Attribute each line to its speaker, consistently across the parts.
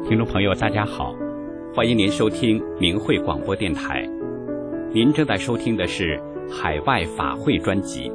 Speaker 1: 听众朋友大家好，欢迎您收听明慧广播电台。您正在收听的是海外法会专辑。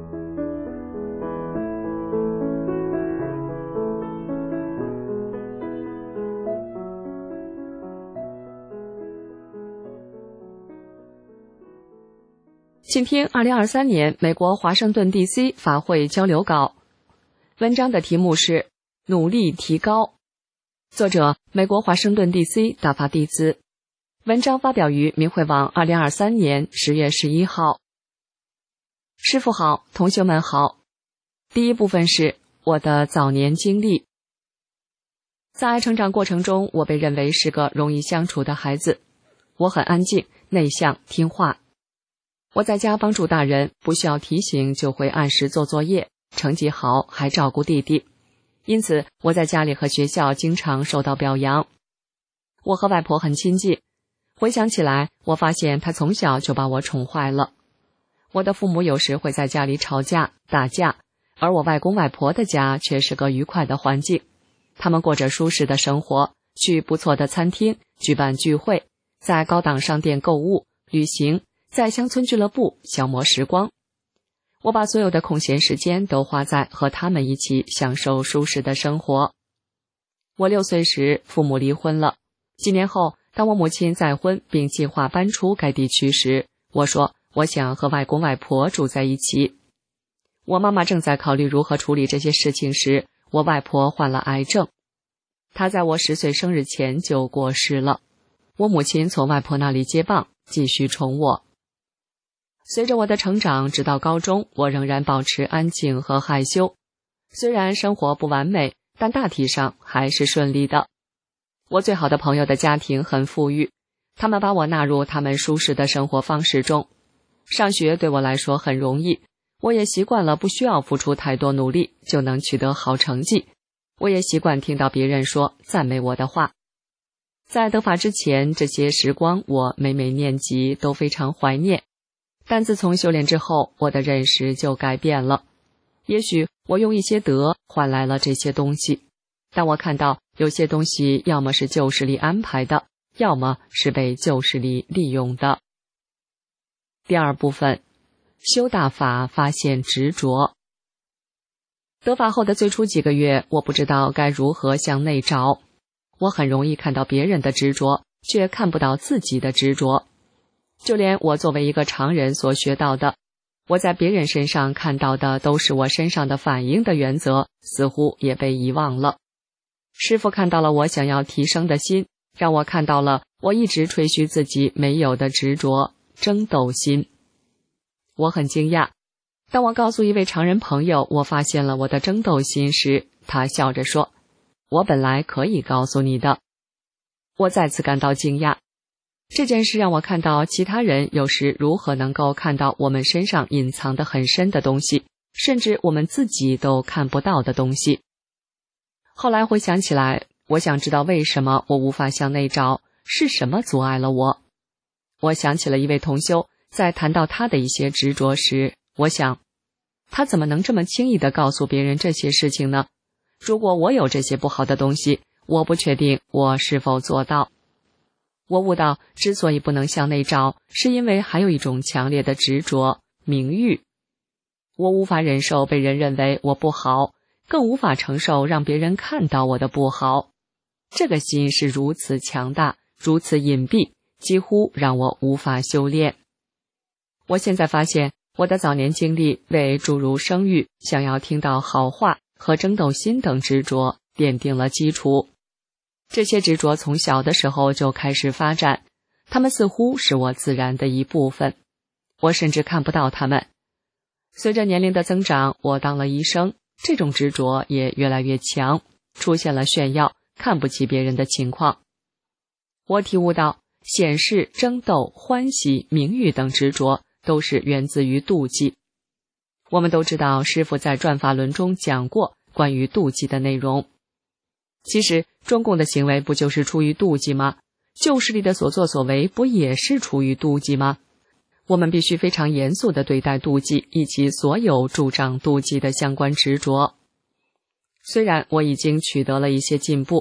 Speaker 2: 请听2023年美国华盛顿 DC 法会交流稿。文章的题目是努力提高，作者美国华盛顿 DC 大法弟子。文章发表于明慧网2023年10月11号。师父好，同学们好。第一部分是我的早年经历。在成长过程中，我被认为是个容易相处的孩子。我很安静、内向、听话。我在家帮助大人，不需要提醒就会按时做作业，成绩好，还照顾弟弟。因此，我在家里和学校经常受到表扬。我和外婆很亲近。回想起来，我发现她从小就把我宠坏了。我的父母有时会在家里吵架、打架，而我外公外婆的家却是个愉快的环境。他们过着舒适的生活，去不错的餐厅，举办聚会，在高档商店购物、旅行，在乡村俱乐部消磨时光。我把所有的空闲时间都花在和他们一起享受舒适的生活。我6岁时，父母离婚了。几年后，当我母亲再婚并计划搬出该地区时，我说我想和外公外婆住在一起。我妈妈正在考虑如何处理这些事情时，我外婆患了癌症。她在我10岁生日前就过世了。我母亲从外婆那里接棒，继续宠我。随着我的成长，直到高中，我仍然保持安静和害羞。虽然生活不完美，但大体上还是顺利的。我最好的朋友的家庭很富裕，他们把我纳入他们舒适的生活方式中。上学对我来说很容易，我也习惯了不需要付出太多努力就能取得好成绩。我也习惯听到别人说赞美我的话。在得法之前，这些时光我每每念及都非常怀念。但自从修炼之后，我的认识就改变了。也许我用一些德换来了这些东西，但我看到有些东西要么是旧时里安排的，要么是被旧时里利用的。第二部分，修大法发现执着。得法后的最初几个月，我不知道该如何向内找。我很容易看到别人的执着，却看不到自己的执着。就连我作为一个常人所学到的，我在别人身上看到的都是我身上的反应的原则，似乎也被遗忘了。师父看到了我想要提升的心，让我看到了我一直吹嘘自己没有的执着，争斗心。我很惊讶，当我告诉一位常人朋友我发现了我的争斗心时，他笑着说，我本来可以告诉你的。我再次感到惊讶。这件事让我看到其他人有时如何能够看到我们身上隐藏的很深的东西，甚至我们自己都看不到的东西。后来回想起来，我想知道为什么我无法向内找，是什么阻碍了我。我想起了一位同修，在谈到他的一些执着时，我想，他怎么能这么轻易地告诉别人这些事情呢？如果我有这些不好的东西，我不确定我是否做到。我悟到，之所以不能向内找，是因为还有一种强烈的执着，名誉。我无法忍受被人认为我不好，更无法承受让别人看到我的不好。这个心是如此强大，如此隐蔽，几乎让我无法修炼。我现在发现，我的早年经历为诸如声誉、想要听到好话和争斗心等执着奠定了基础。这些执着从小的时候就开始发展，它们似乎是我自然的一部分，我甚至看不到它们。随着年龄的增长，我当了医生，这种执着也越来越强，出现了炫耀、看不起别人的情况。我体悟到，显示、争斗、欢喜、名誉等执着都是源自于妒忌。我们都知道师父在转法轮中讲过关于妒忌的内容。其实中共的行为不就是出于妒忌吗？旧势力的所作所为不也是出于妒忌吗？我们必须非常严肃地对待妒忌以及所有助长妒忌的相关执着。虽然我已经取得了一些进步，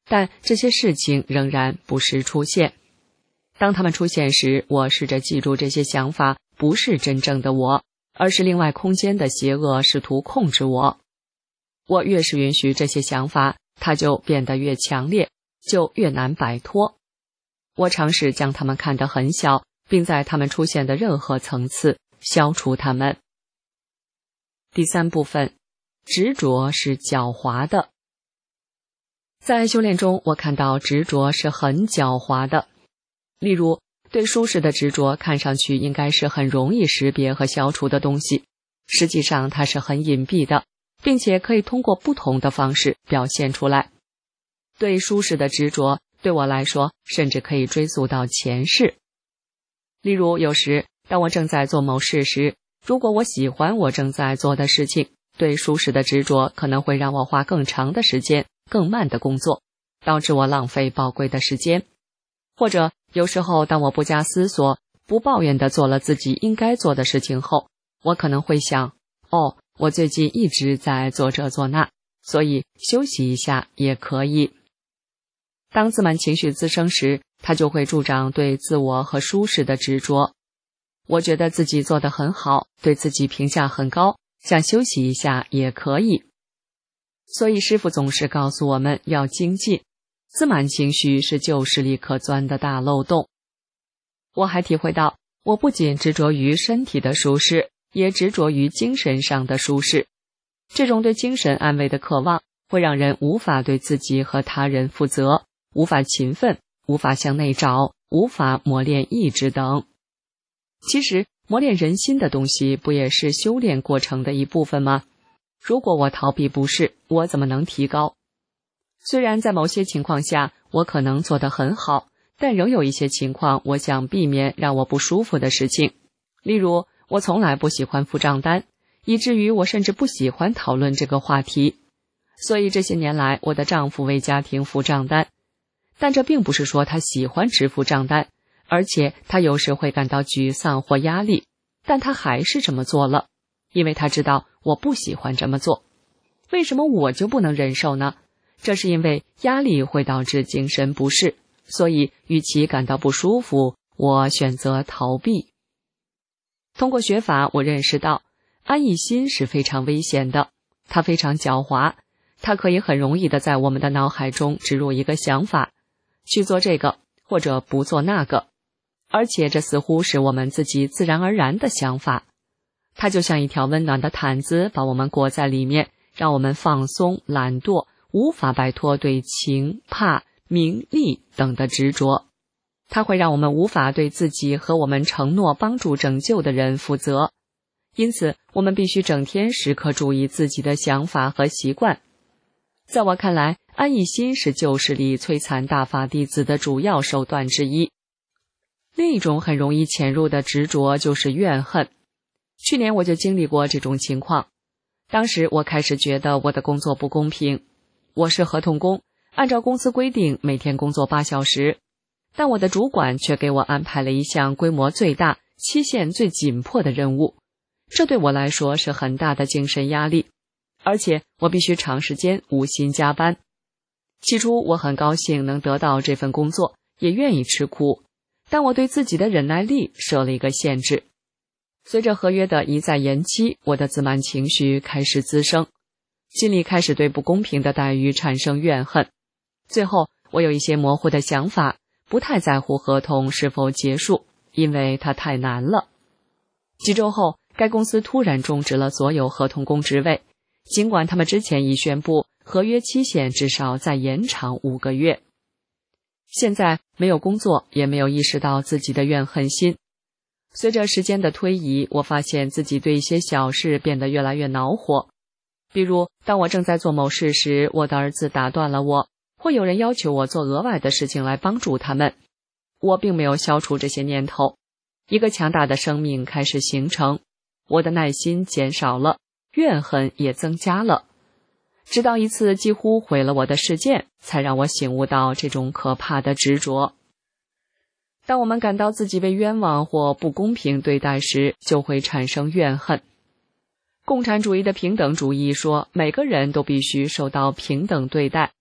Speaker 2: 但这些事情仍然不时出现。当它们出现时，我试着记住这些想法不是真正的我，而是另外空间的邪恶试图控制我。我越是允许这些想法，它就变得越强烈，就越难摆脱。我尝试将它们看得很小，并在它们出现的任何层次消除它们。第3部分，执着是狡猾的。在修炼中，我看到执着是很狡猾的。例如，对舒适的执着看上去应该是很容易识别和消除的东西，实际上它是很隐蔽的，并且可以通过不同的方式表现出来。对舒适的执着，对我来说，甚至可以追溯到前世。例如，有时当我正在做某事时，如果我喜欢我正在做的事情，对舒适的执着可能会让我花更长的时间、更慢的工作，导致我浪费宝贵的时间。或者有时候当我不加思索、不抱怨地做了自己应该做的事情后，我可能会想，我最近一直在做这做那，所以休息一下也可以。当自满情绪滋生时，它就会助长对自我和舒适的执着。我觉得自己做得很好，对自己评价很高，想休息一下也可以。所以师父总是告诉我们要精进，自满情绪是旧势力可钻的大漏洞。我还体会到，我不仅执着于身体的舒适，也执着于精神上的舒适。这种对精神安慰的渴望，会让人无法对自己和他人负责，无法勤奋，无法向内找，无法磨练意志等。其实，磨练人心的东西不也是修炼过程的一部分吗？如果我逃避不是，我怎么能提高？虽然在某些情况下我可能做得很好，但仍有一些情况我想避免让我不舒服的事情。例如，我从来不喜欢付账单，以至于我甚至不喜欢讨论这个话题。所以这些年来，我的丈夫为家庭付账单，但这并不是说他喜欢支付账单，而且他有时会感到沮丧或压力，但他还是这么做了，因为他知道我不喜欢这么做。为什么我就不能忍受呢？这是因为压力会导致精神不适，所以与其感到不舒服，我选择逃避。通过学法，我认识到安逸心是非常危险的，它非常狡猾，它可以很容易地在我们的脑海中植入一个想法，去做这个或者不做那个，而且这似乎是我们自己自然而然的想法。它就像一条温暖的毯子，把我们裹在里面，让我们放松、懒惰，无法摆脱对情、怕、名利等的执着。它会让我们无法对自己和我们承诺帮助拯救的人负责。因此，我们必须整天时刻注意自己的想法和习惯。在我看来，安逸心是旧势力摧残大法弟子的主要手段之一。另一种很容易潜入的执着就是怨恨。去年我就经历过这种情况。当时我开始觉得我的工作不公平。我是合同工，按照公司规定每天工作8小时，但我的主管却给我安排了一项规模最大、期限最紧迫的任务。这对我来说是很大的精神压力，而且我必须长时间无心加班。起初我很高兴能得到这份工作，也愿意吃苦，但我对自己的忍耐力设了一个限制。随着合约的一再延期，我的自满情绪开始滋生，心里开始对不公平的待遇产生怨恨。最后，我有一些模糊的想法，不太在乎合同是否结束，因为它太难了。几周后，该公司突然终止了所有合同工职位，尽管他们之前已宣布合约期限至少再延长5个月。现在没有工作，也没有意识到自己的怨恨心。随着时间的推移，我发现自己对一些小事变得越来越恼火。比如，当我正在做某事时，我的儿子打断了我，或有人要求我做额外的事情来帮助他们。我并没有消除这些念头。一个强大的生命开始形成，我的耐心减少了，怨恨也增加了。直到一次几乎毁了我的事件，才让我醒悟到这种可怕的执着。当我们感到自己被冤枉或不公平对待时，就会产生怨恨。共产主义的平等主义说，每个人都必须受到平等对待。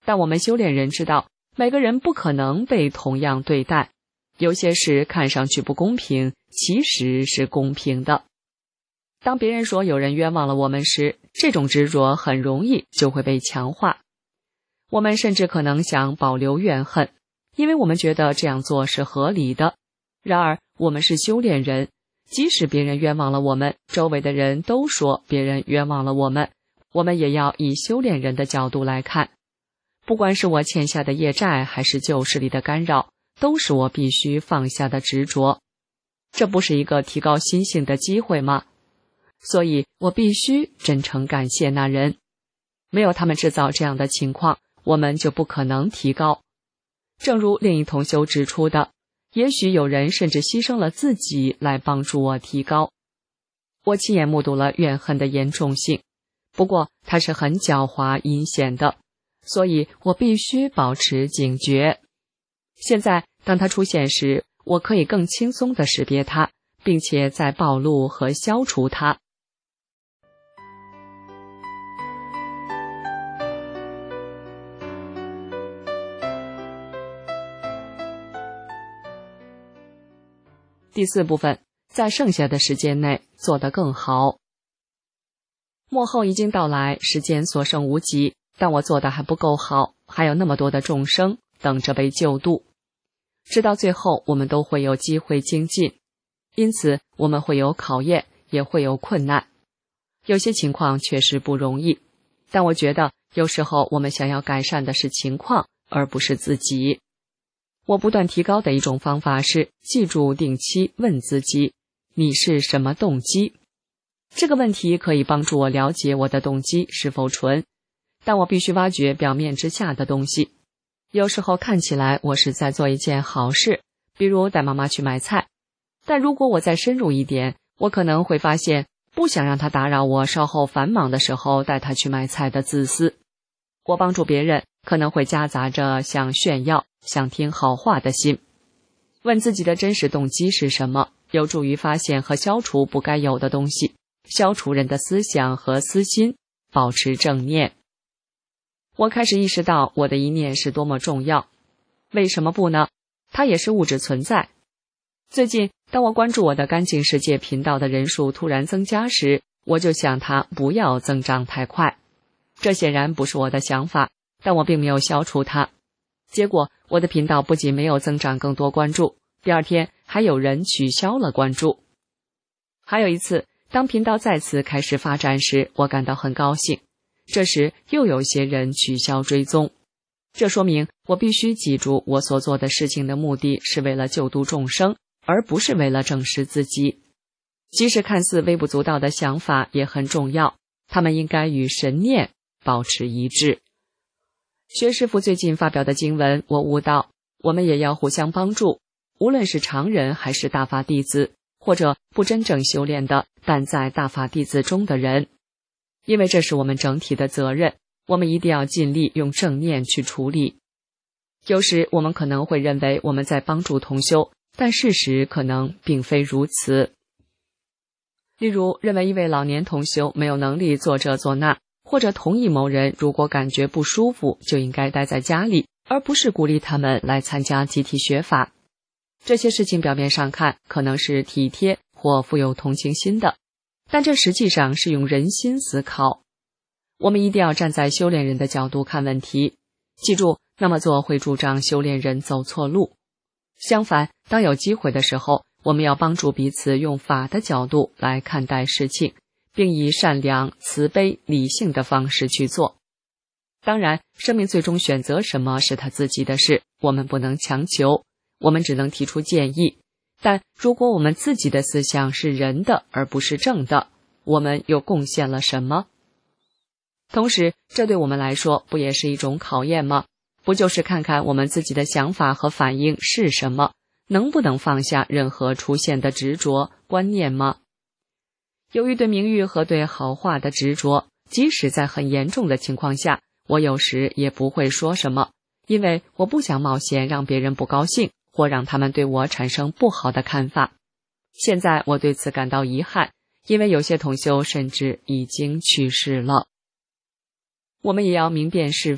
Speaker 2: 但我们修炼人知道，每个人不可能被同样对待，有些事看上去不公平，其实是公平的。当别人说有人冤枉了我们时，这种执着很容易就会被强化。我们甚至可能想保留怨恨，因为我们觉得这样做是合理的。然而，我们是修炼人，即使别人冤枉了我们，周围的人都说别人冤枉了我们，我们也要以修炼人的角度来看。不管是我欠下的业债，还是旧势力的干扰，都是我必须放下的执着。这不是一个提高心性的机会吗？所以我必须真诚感谢那人。没有他们制造这样的情况，我们就不可能提高。正如另一同修指出的，也许有人甚至牺牲了自己来帮助我提高。我亲眼目睹了怨恨的严重性，不过它是很狡猾阴险的，所以我必须保持警觉。现在当它出现时，我可以更轻松地识别它，并且再暴露和消除它。第4部分，在剩下的时间内做得更好。末后已经到来，时间所剩无几，但我做得还不够好，还有那么多的众生等着被救度。直到最后，我们都会有机会精进，因此我们会有考验，也会有困难。有些情况确实不容易，但我觉得有时候我们想要改善的是情况，而不是自己。我不断提高的一种方法是记住定期问自己，你是什么动机？这个问题可以帮助我了解我的动机是否纯，但我必须挖掘表面之下的东西。有时候看起来我是在做一件好事，比如带妈妈去买菜，但如果我再深入一点，我可能会发现不想让她打扰我稍后繁忙的时候带她去买菜的自私。我帮助别人可能会夹杂着想炫耀、想听好话的心。问自己的真实动机是什么，有助于发现和消除不该有的东西，消除人的思想和私心，保持正念。我开始意识到我的一念是多么重要。为什么不呢？它也是物质存在。最近，当我关注我的干净世界频道的人数突然增加时，我就想它不要增长太快。这显然不是我的想法，但我并没有消除它。结果，我的频道不仅没有增长更多关注，第二天还有人取消了关注。还有一次，当频道再次开始发展时，我感到很高兴。这时又有些人取消追踪，这说明我必须记住我所做的事情的目的是为了救度众生，而不是为了证实自己。即使看似微不足道的想法也很重要，它们应该与神念保持一致。薛师傅最近发表的经文，我悟到，我们也要互相帮助，无论是常人还是大法弟子，或者不真正修炼的，但在大法弟子中的人。因为这是我们整体的责任，我们一定要尽力用正念去处理。有时我们可能会认为我们在帮助同修，但事实可能并非如此。例如，认为一位老年同修没有能力做这做那，或者同意某人如果感觉不舒服就应该待在家里，而不是鼓励他们来参加集体学法。这些事情表面上看可能是体贴或富有同情心的，但这实际上是用人心思考。我们一定要站在修炼人的角度看问题，记住，那么做会助长修炼人走错路。相反，当有机会的时候，我们要帮助彼此用法的角度来看待事情，并以善良、慈悲、理性的方式去做。当然，生命最终选择什么是他自己的事，我们不能强求，我们只能提出建议。但如果我们自己的思想是人的而不是正的，我们又贡献了什么？同时，这对我们来说不也是一种考验吗？不就是看看我们自己的想法和反应是什么，能不能放下任何出现的执着观念吗？由于对名誉和对好话的执着，即使在很严重的情况下，我有时也不会说什么，因为我不想冒险让别人不高兴，或让他们对我产生不好的看法。现在我对此感到遗憾，因为有些同修甚至已经去世了。我们也要明辨是非，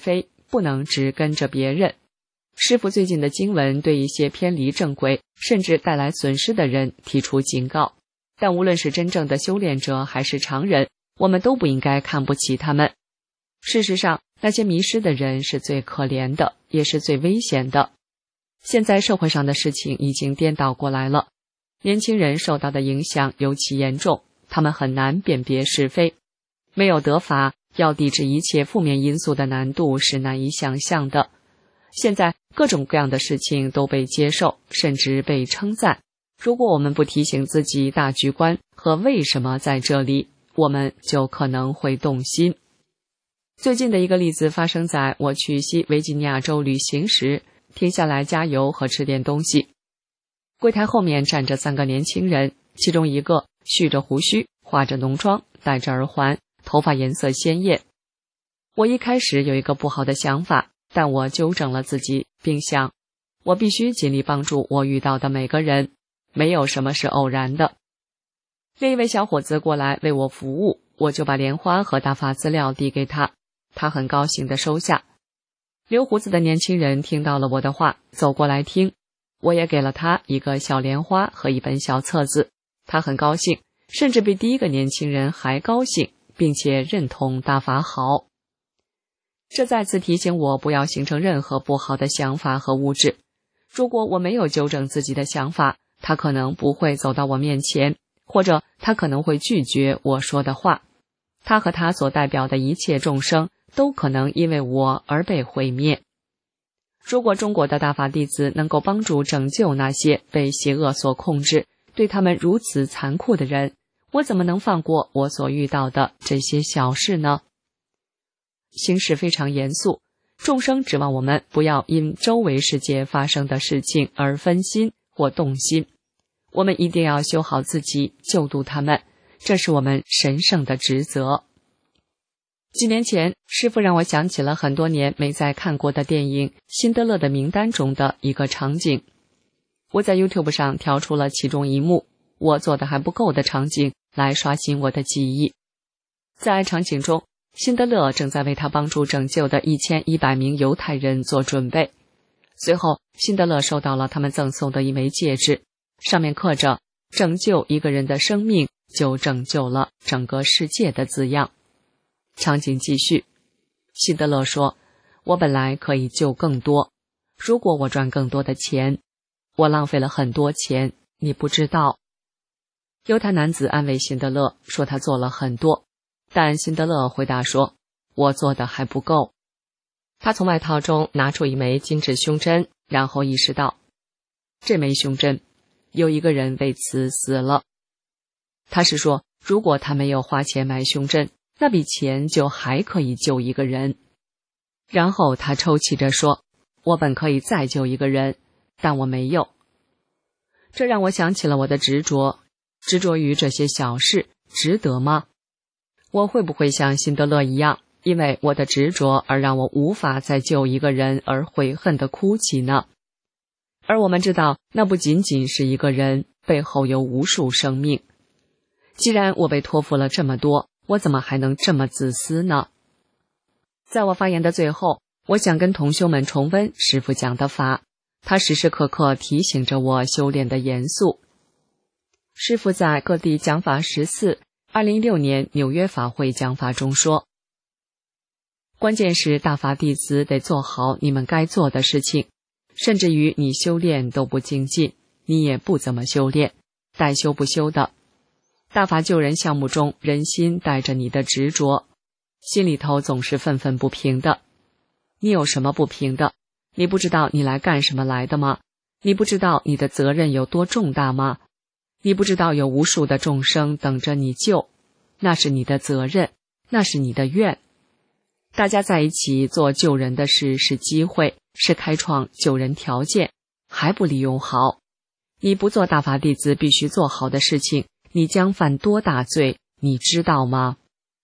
Speaker 2: 不能只跟着别人。师父最近的经文对一些偏离正轨甚至带来损失的人提出警告，但无论是真正的修炼者还是常人，我们都不应该看不起他们。事实上，那些迷失的人是最可怜的，也是最危险的。现在社会上的事情已经颠倒过来了，年轻人受到的影响尤其严重，他们很难辨别是非。没有得法，要抵制一切负面因素的难度是难以想象的。现在各种各样的事情都被接受，甚至被称赞。如果我们不提醒自己大局观和为什么在这里，我们就可能会动心。最近的一个例子发生在我去西维吉尼亚州旅行时，停下来加油和吃点东西。柜台后面站着3个年轻人，其中一个蓄着胡须，化着浓妆，戴着耳环，头发颜色鲜艳。我一开始有一个不好的想法，但我纠正了自己，并想，我必须尽力帮助我遇到的每个人，没有什么是偶然的。另一位小伙子过来为我服务，我就把莲花和大发资料递给他，他很高兴地收下。留胡子的年轻人听到了我的话，走过来听，我也给了他一个小莲花和一本小册子，他很高兴，甚至比第一个年轻人还高兴，并且认同大法好。这再次提醒我不要形成任何不好的想法和物质。如果我没有纠正自己的想法，他可能不会走到我面前，或者他可能会拒绝我说的话。他和他所代表的一切众生都可能因为我而被毁灭。如果中国的大法弟子能够帮助拯救那些被邪恶所控制，对他们如此残酷的人，我怎么能放过我所遇到的这些小事呢？形势非常严肃，众生指望我们不要因周围世界发生的事情而分心或动心。我们一定要修好自己，救度他们，这是我们神圣的职责。几年前，师父让我想起了很多年没再看过的电影《辛德勒的名单》中的一个场景。我在 YouTube 上调出了其中一幕我做的还不够的场景来刷新我的记忆。在场景中，辛德勒正在为他帮助拯救的1100名犹太人做准备。随后，辛德勒收到了他们赠送的一枚戒指，上面刻着“拯救一个人的生命，就拯救了整个世界”的字样。场景继续，辛德勒说：“我本来可以救更多，如果我赚更多的钱，我浪费了很多钱，你不知道。”犹太男子安慰辛德勒说他做了很多，但辛德勒回答说：“我做的还不够。”他从外套中拿出一枚金质胸针，然后意识到，这枚胸针有一个人为此死了。他是说，如果他没有花钱买胸针，那笔钱就还可以救一个人。然后他抽泣着说：“我本可以再救一个人，但我没有。”这让我想起了我的执着于这些小事，值得吗？我会不会像辛德勒一样，因为我的执着而让我无法再救一个人而悔恨地哭泣呢？而我们知道，那不仅仅是一个人，背后有无数生命。既然我被托付了这么多，我怎么还能这么自私呢？在我发言的最后，我想跟同修们重温师父讲的法，他时时刻刻提醒着我修炼的严肃。师父在各地讲法14 2016年纽约法会讲法中说，关键是大法弟子得做好你们该做的事情，甚至于你修炼都不精进，你也不怎么修炼，带修不修的。大法救人项目中，人心带着你的执着，心里头总是愤愤不平的。你有什么不平的？你不知道你来干什么来的吗？你不知道你的责任有多重大吗？你不知道有无数的众生等着你救，那是你的责任，那是你的愿。大家在一起做救人的事是机会，是开创救人条件，还不利用好。你不做大法弟子必须做好的事情，你将犯多大罪，你知道吗？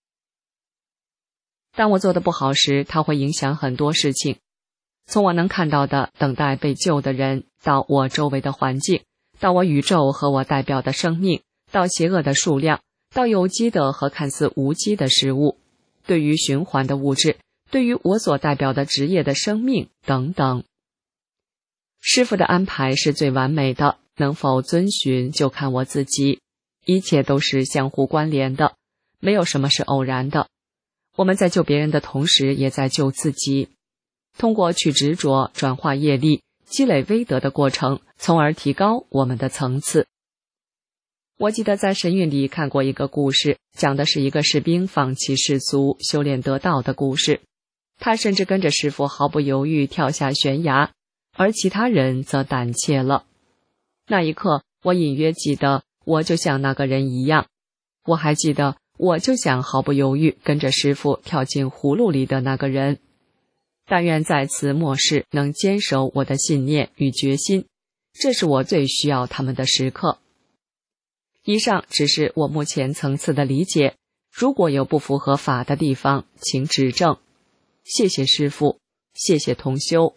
Speaker 2: 当我做的不好时，它会影响很多事情。从我能看到的等待被救的人，到我周围的环境，到我宇宙和我代表的生命，到邪恶的数量，到有机的和看似无机的事物，对于循环的物质， 对于我所代表的职业的生命等等。师父的安排是最完美的，能否遵循就看我自己，一切都是相互关联的，没有什么是偶然的。我们在救别人的同时，也在救自己。通过去执着、转化业力、积累威德的过程，从而提高我们的层次。我记得在神韵里看过一个故事，讲的是一个士兵放弃世俗，修炼得道的故事。他甚至跟着师父毫不犹豫跳下悬崖，而其他人则胆怯了。那一刻，我隐约记得，我就像那个人一样。我还记得，我就想毫不犹豫跟着师父跳进葫芦里的那个人。但愿在此末世能坚守我的信念与决心，这是我最需要他们的时刻。以上只是我目前层次的理解，如果有不符合法的地方，请指正。谢谢师父，谢谢同修。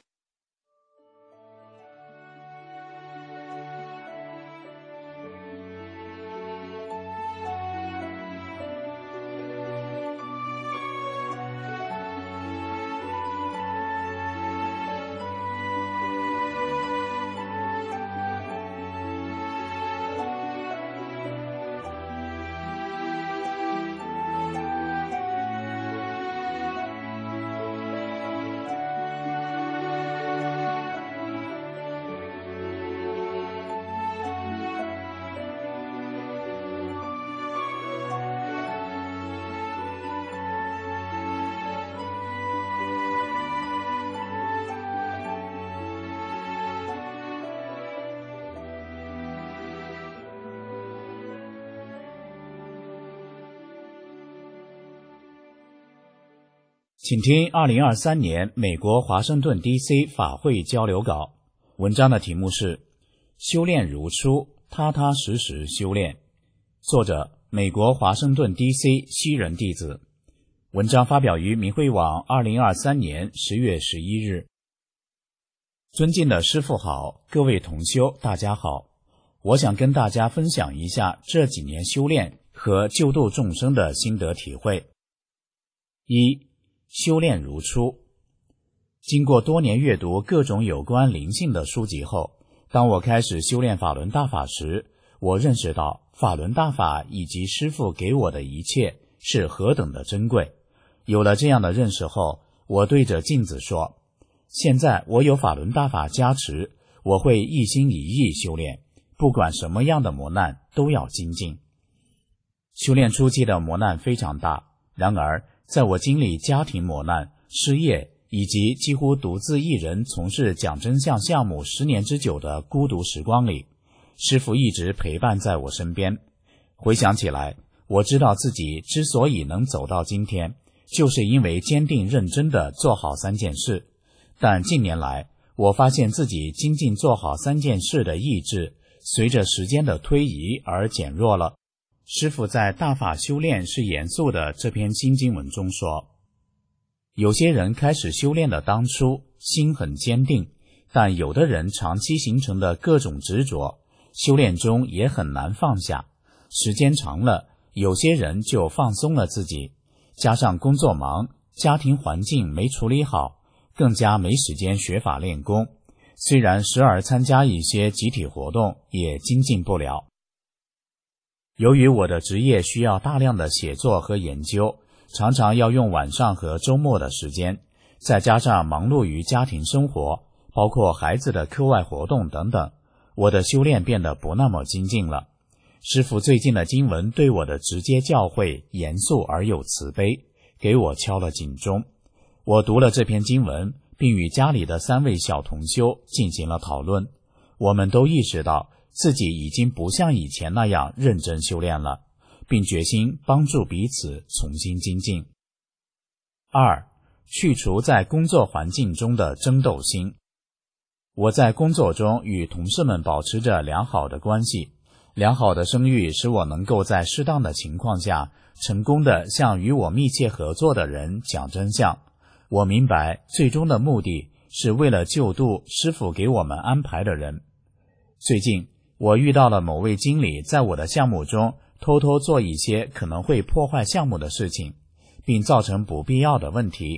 Speaker 3: 请听2023年美国华盛顿 DC 法会交流稿，文章的题目是修炼如初，踏踏实实修炼，作者美国华盛顿 DC 西人弟子，文章发表于明慧网2023年10月11日。尊敬的师父好，各位同修大家好，我想跟大家分享一下这几年修炼和救度众生的心得体会。一、修炼如初。经过多年阅读各种有关灵性的书籍后，当我开始修炼法轮大法时，我认识到法轮大法以及师父给我的一切是何等的珍贵。有了这样的认识后，我对着镜子说，现在我有法轮大法加持，我会一心一意修炼，不管什么样的磨难都要精进。修炼初期的磨难非常大，然而在我经历家庭磨难、失业以及几乎独自一人从事讲真相项目10年之久的孤独时光里，师父一直陪伴在我身边。回想起来，我知道自己之所以能走到今天，就是因为坚定认真地做好3件事。但近年来，我发现自己精进做好3件事的意志，随着时间的推移而减弱了。师父在《大法修炼是严肃的》这篇新经文中说，有些人开始修炼的当初心很坚定，但有的人长期形成的各种执着，修炼中也很难放下。时间长了，有些人就放松了自己，加上工作忙，家庭环境没处理好，更加没时间学法练功。虽然时而参加一些集体活动，也精进不了。由于我的职业需要大量的写作和研究，常常要用晚上和周末的时间，再加上忙碌于家庭生活，包括孩子的课外活动等等，我的修炼变得不那么精进了。师父最近的经文对我的直接教诲严肃而又慈悲，给我敲了警钟。我读了这篇经文，并与家里的3位小同修进行了讨论，我们都意识到自己已经不像以前那样认真修炼了，并决心帮助彼此重新精进。2、去除在工作环境中的争斗心。我在工作中与同事们保持着良好的关系，良好的声誉使我能够在适当的情况下成功地向与我密切合作的人讲真相。我明白最终的目的是为了救度师父给我们安排的人。最近我遇到了某位经理在我的项目中偷偷做一些可能会破坏项目的事情，并造成不必要的问题。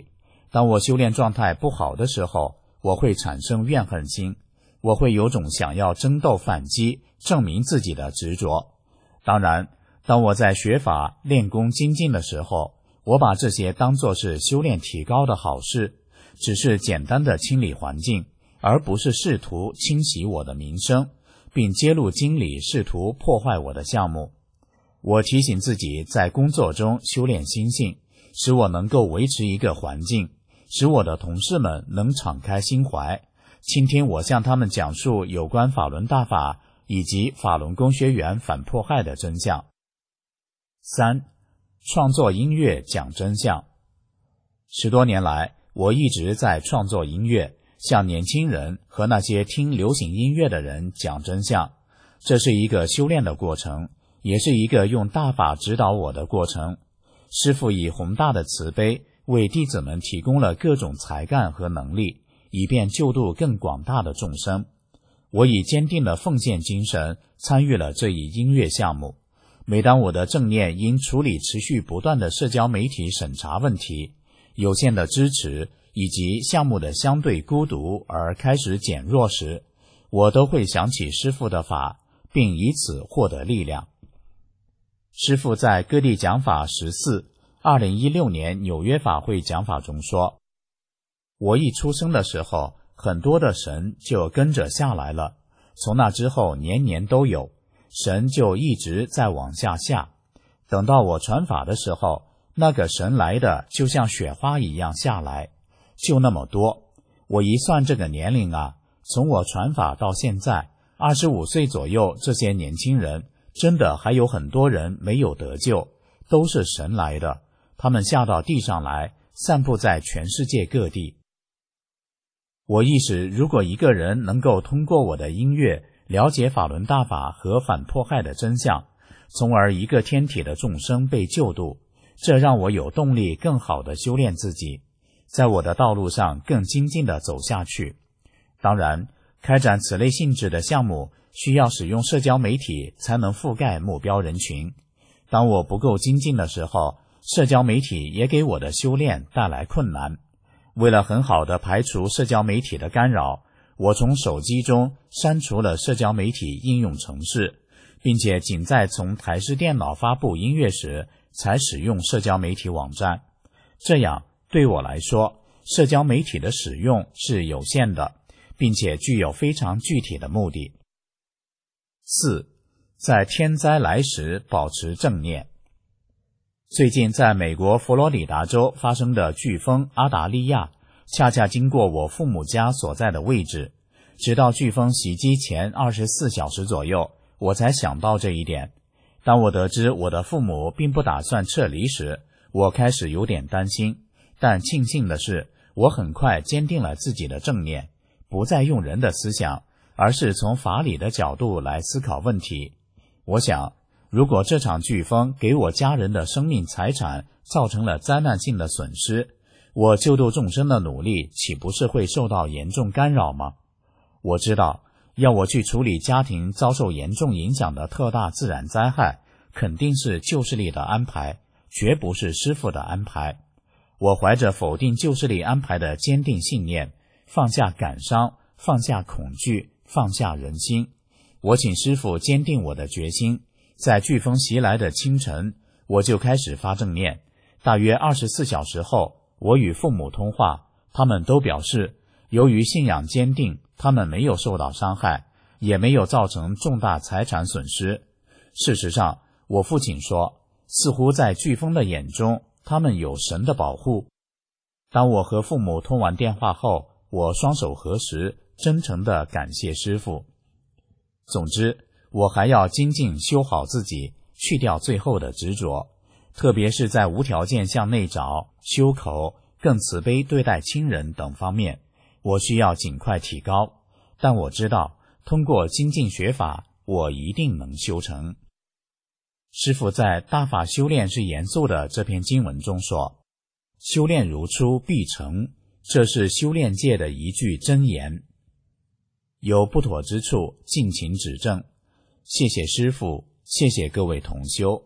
Speaker 3: 当我修炼状态不好的时候，我会产生怨恨心，我会有种想要争斗反击、证明自己的执着。当然，当我在学法、练功精进的时候，我把这些当作是修炼提高的好事，只是简单的清理环境，而不是试图清洗我的名声，并揭露经理试图破坏我的项目。我提醒自己在工作中修炼心性，使我能够维持一个环境，使我的同事们能敞开心怀，倾听我向他们讲述有关法轮大法以及法轮功学员反迫害的真相。3. 创作音乐讲真相。10多年来，我一直在创作音乐，向年轻人和那些听流行音乐的人讲真相。这是一个修炼的过程，也是一个用大法指导我的过程。师父以宏大的慈悲为弟子们提供了各种才干和能力，以便救度更广大的众生。我以坚定的奉献精神参与了这一音乐项目。每当我的正念因处理持续不断的社交媒体审查问题、有限的支持以及项目的相对孤独而开始减弱时，我都会想起师父的法，并以此获得力量。师父在各地讲法14 2016年纽约法会讲法中说，我一出生的时候，很多的神就跟着下来了，从那之后年年都有，神就一直在往下下。等到我传法的时候，那个神来的就像雪花一样下来，就那么多。我一算这个年龄啊，从我传法到现在25岁左右，这些年轻人真的还有很多人没有得救，都是神来的，他们下到地上来，散布在全世界各地。我意识，如果一个人能够通过我的音乐了解法轮大法和反迫害的真相，从而一个天体的众生被救度，这让我有动力更好地修炼自己，在我的道路上更精进地走下去。当然，开展此类性质的项目需要使用社交媒体才能覆盖目标人群。当我不够精进的时候，社交媒体也给我的修炼带来困难。为了很好地排除社交媒体的干扰，我从手机中删除了社交媒体应用程式，并且仅在从台式电脑发布音乐时才使用社交媒体网站。这样对我来说，社交媒体的使用是有限的，并且具有非常具体的目的。4. 在天灾来时保持正念。最近在美国佛罗里达州发生的飓风阿达利亚，恰恰经过我父母家所在的位置，直到飓风袭击前24小时左右，我才想到这一点。当我得知我的父母并不打算撤离时，我开始有点担心，但庆幸的是，我很快坚定了自己的正念，不再用人的思想，而是从法理的角度来思考问题。我想，如果这场飓风给我家人的生命财产造成了灾难性的损失，我救度众生的努力岂不是会受到严重干扰吗？我知道，要我去处理家庭遭受严重影响的特大自然灾害，肯定是救世力的安排，绝不是师父的安排。我怀着否定救世力安排的坚定信念，放下感伤，放下恐惧，放下人心。我请师父坚定我的决心。在飓风袭来的清晨，我就开始发正念。大约24小时后，我与父母通话，他们都表示，由于信仰坚定，他们没有受到伤害，也没有造成重大财产损失。事实上，我父亲说，似乎在飓风的眼中，他们有神的保护。当我和父母通完电话后，我双手合十，真诚地感谢师父。总之，我还要精进修好自己，去掉最后的执着，特别是在无条件向内找、修口、更慈悲对待亲人等方面，我需要尽快提高。但我知道，通过精进学法，我一定能修成。师父在《大法修炼是严肃的》这篇经文中说，修炼如初必成，这是修炼界的一句真言。有不妥之处，敬请指正。谢谢师父，谢谢各位同修。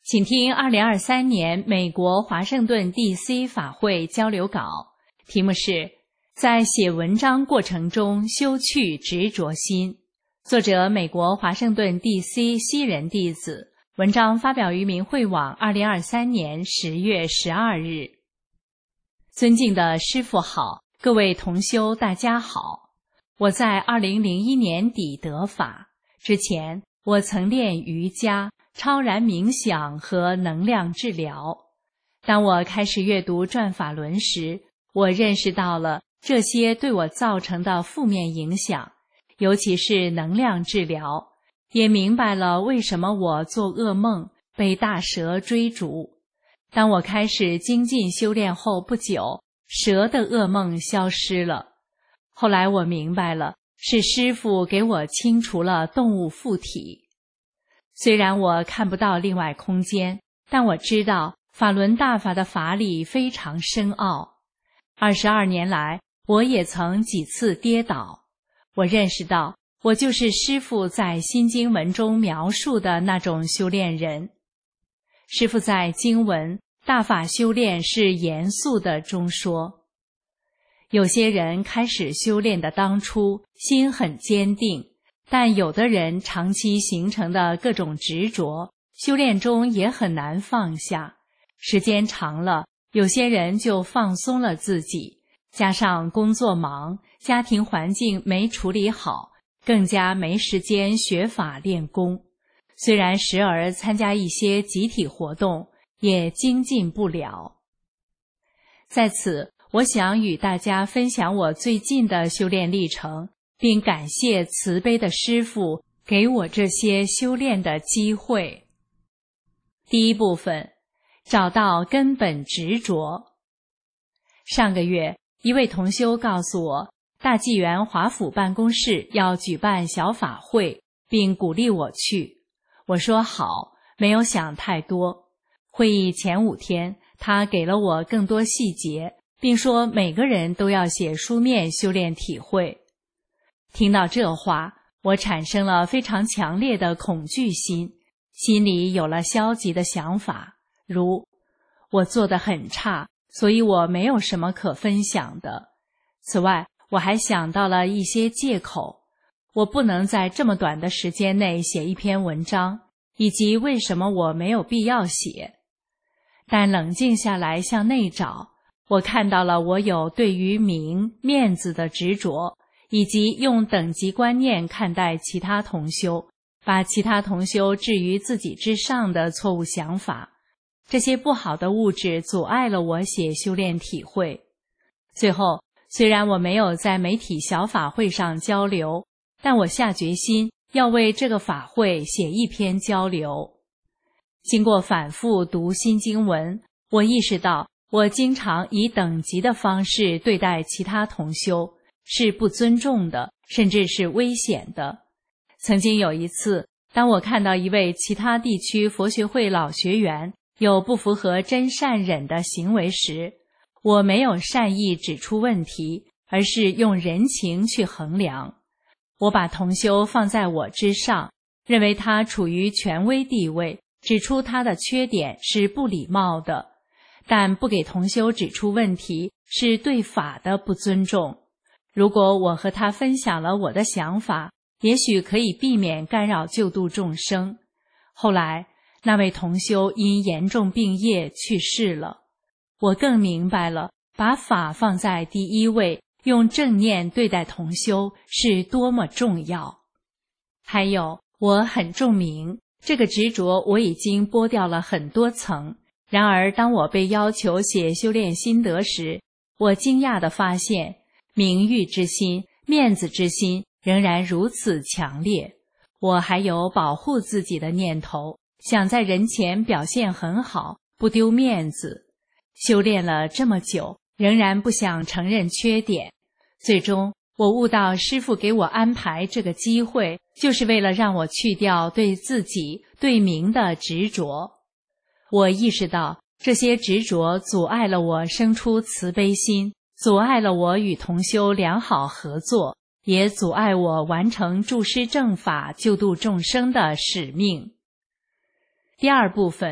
Speaker 4: 请听2023年美国华盛顿 DC 法会交流稿，题目是在写文章过程中修去执着心，作者美国华盛顿 DC 西人弟子，文章发表于明慧网2023年10月12日。尊敬的师父好，各位同修大家好。我在2001年底得法，之前我曾练瑜伽、超然冥想和能量治疗。当我开始阅读转法轮时，我认识到了这些对我造成的负面影响，尤其是能量治疗，也明白了为什么我做噩梦，被大蛇追逐。当我开始精进修炼后不久，蛇的噩梦消失了。后来我明白了，是师父给我清除了动物附体。虽然我看不到另外空间，但我知道法轮大法的法理非常深奥。22年来，我也曾几次跌倒。我认识到，我就是师父在新经文中描述的那种修炼人。师父在经文大法修炼是严肃的中说，有些人开始修炼的当初心很坚定，但有的人长期形成的各种执着，修炼中也很难放下。时间长了，有些人就放松了自己，加上工作忙，家庭环境没处理好，更加没时间学法练功。虽然时而参加一些集体活动，也精进不了。在此，我想与大家分享我最近的修炼历程，并感谢慈悲的师父给我这些修炼的机会。第一部分，找到根本执着。上个月，一位同修告诉我，大纪元华府办公室要举办小法会，并鼓励我去。我说好，没有想太多。会议前5天，他给了我更多细节，并说每个人都要写书面修炼体会。听到这话，我产生了非常强烈的恐惧心，心里有了消极的想法，如我做得很差，所以我没有什么可分享的。此外，我还想到了一些借口，我不能在这么短的时间内写一篇文章，以及为什么我没有必要写。但冷静下来向内找，我看到了我有对于名、面子的执着，以及用等级观念看待其他同修，把其他同修置于自己之上的错误想法。这些不好的物质阻碍了我写修炼体会。最后，虽然我没有在媒体小法会上交流，但我下决心要为这个法会写一篇交流。经过反复读新经文，我意识到我经常以等级的方式对待其他同修，是不尊重的，甚至是危险的。曾经有一次，当我看到一位其他地区佛学会老学员有不符合真善忍的行为时，我没有善意指出问题，而是用人情去衡量。我把同修放在我之上，认为他处于权威地位，指出他的缺点是不礼貌的，但不给同修指出问题是对法的不尊重。如果我和他分享了我的想法，也许可以避免干扰救度众生。后来，那位同修因严重病业去世了。我更明白了，把法放在第一位，用正念对待同修是多么重要。还有，我很重名，这个执着我已经剥掉了很多层。然而，当我被要求写修炼心得时，我惊讶地发现，名誉之心、面子之心仍然如此强烈。我还有保护自己的念头，想在人前表现很好，不丢面子。修炼了这么久，仍然不想承认缺点。最终，我悟到师父给我安排这个机会，就是为了让我去掉对自己、对名的执着。我意识到，这些执着阻碍了我生出慈悲心，阻碍了我与同修良好合作，也阻碍我完成助师正法救度众生的使命。第二部分，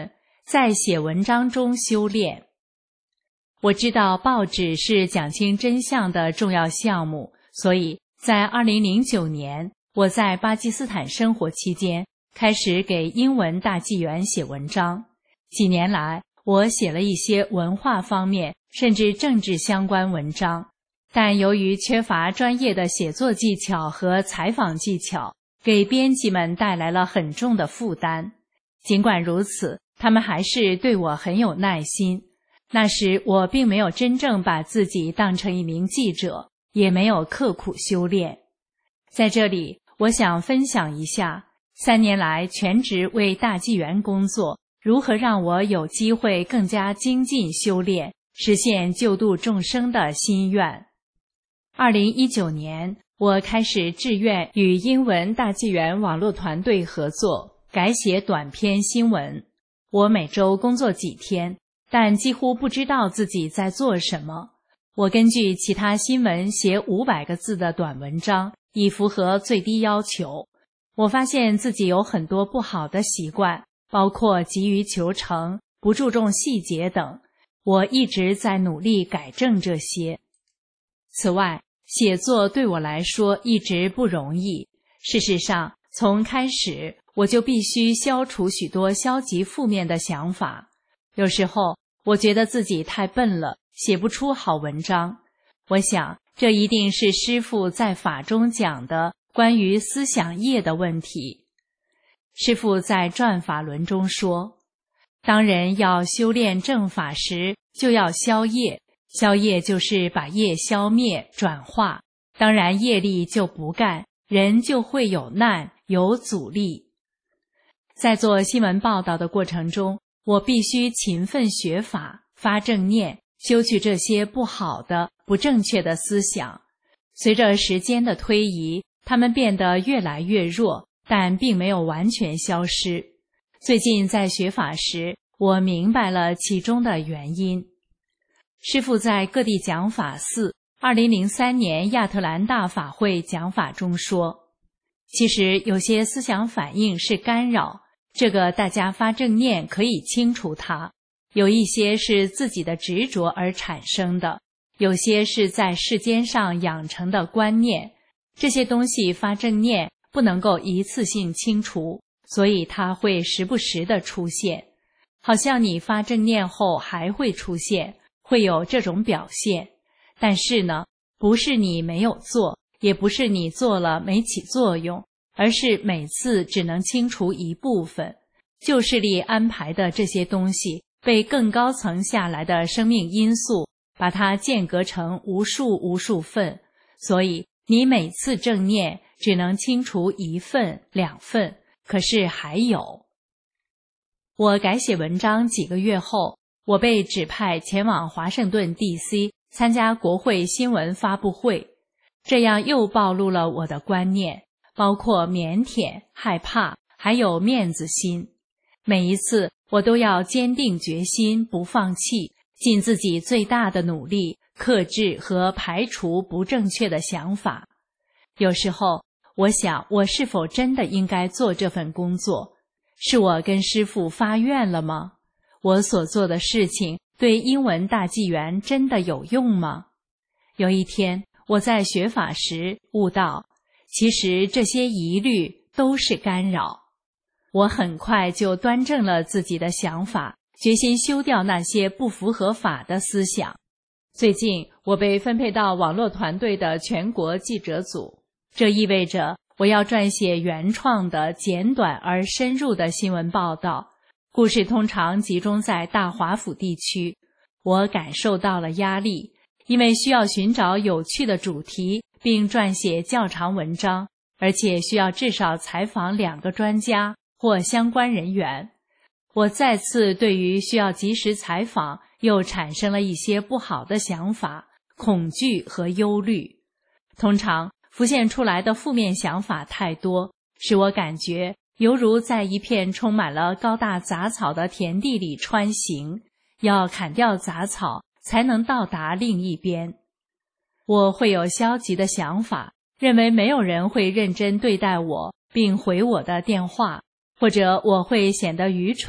Speaker 4: 在写文章中修炼。我知道报纸是讲清真相的重要项目，所以在2009年，我在巴基斯坦生活期间，开始给英文大纪元写文章。几年来，我写了一些文化方面甚至政治相关文章，但由于缺乏专业的写作技巧和采访技巧，给编辑们带来了很重的负担。尽管如此，他们还是对我很有耐心。那时我并没有真正把自己当成一名记者，也没有刻苦修炼。在这里，我想分享一下3年来全职为大纪元工作，如何让我有机会更加精进修炼，实现救度众生的心愿。2019年，我开始志愿与英文大纪元网络团队合作，改写短篇新闻。我每周工作几天，但几乎不知道自己在做什么。我根据其他新闻写500个字的短文章，以符合最低要求。我发现自己有很多不好的习惯，包括急于求成、不注重细节等。我一直在努力改正这些。此外，写作对我来说一直不容易。事实上，从开始我就必须消除许多消极负面的想法。有时候我觉得自己太笨了，写不出好文章。我想这一定是师父在法中讲的关于思想业的问题。师父在转法轮中说，当人要修炼正法时，就要消业，消业就是把业消灭转化，当然业力就不干，人就会有难有阻力。在做新闻报道的过程中，我必须勤奋学法，发正念，修去这些不好的不正确的思想。随着时间的推移，它们变得越来越弱，但并没有完全消失。最近在学法时，我明白了其中的原因。师父在各地讲法寺2003年亚特兰大法会讲法中说，其实有些思想反应是干扰，这个大家发正念可以清除它。有一些是自己的执着而产生的，有些是在世间上养成的观念，这些东西发正念不能够一次性清除，所以它会时不时地出现。好像你发正念后还会出现，会有这种表现。但是呢，不是你没有做，也不是你做了没起作用，而是每次只能清除一部分。旧势力安排的这些东西被更高层下来的生命因素把它间隔成无数份，所以你每次正念只能清除1份2份，可是还有。我改写文章几个月后，我被指派前往华盛顿 DC 参加国会新闻发布会，这样又暴露了我的观念，包括腼腆、害怕，还有面子心。每一次我都要坚定决心，不放弃，尽自己最大的努力，克制和排除不正确的想法。有时候我想，我是否真的应该做这份工作？是我跟师父发愿了吗？我所做的事情对英文大纪元真的有用吗？有一天我在学法时悟到，其实这些疑虑都是干扰。我很快就端正了自己的想法，决心修掉那些不符合法的思想。最近我被分配到网络团队的全国记者组，这意味着我要撰写原创的简短而深入的新闻报道，故事通常集中在大华府地区。我感受到了压力，因为需要寻找有趣的主题并撰写较长文章，而且需要至少采访2个专家或相关人员。我再次对于需要及时采访又产生了一些不好的想法、恐惧和忧虑。通常浮现出来的负面想法太多，使我感觉犹如在一片充满了高大杂草的田地里穿行，要砍掉杂草才能到达另一边。我会有消极的想法，认为没有人会认真对待我并回我的电话，或者我会显得愚蠢，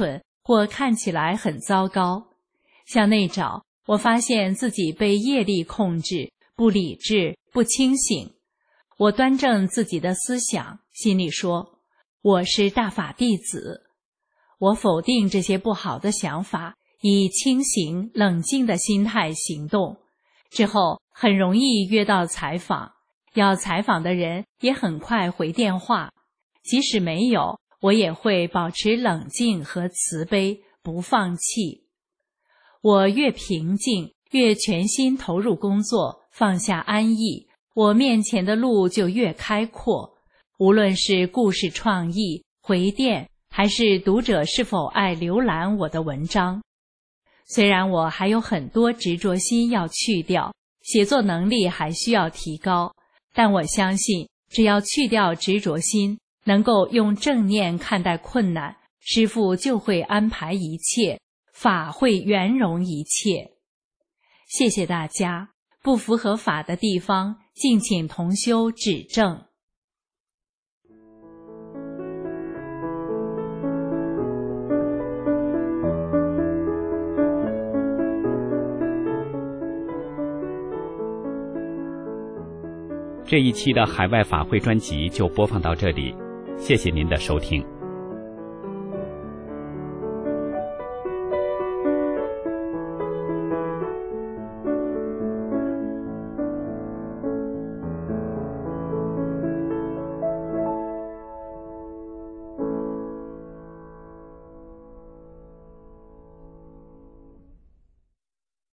Speaker 4: 或看起来很糟糕。向内找，我发现自己被业力控制，不理智，不清醒。我端正自己的思想，心里说，我是大法弟子。我否定这些不好的想法，以清醒冷静的心态行动。之后很容易约到采访，要采访的人也很快回电话。即使没有，我也会保持冷静和慈悲，不放弃。我越平静，越全心投入工作，放下安逸，我面前的路就越开阔。无论是故事创意、回电，还是读者是否爱浏览我的文章。虽然我还有很多执着心要去掉，写作能力还需要提高，但我相信，只要去掉执着心，能够用正念看待困难，师父就会安排一切，法会圆融一切。谢谢大家，不符合法的地方，敬请同修指正。
Speaker 1: 这一期的海外法会专辑就播放到这里，谢谢您的收听。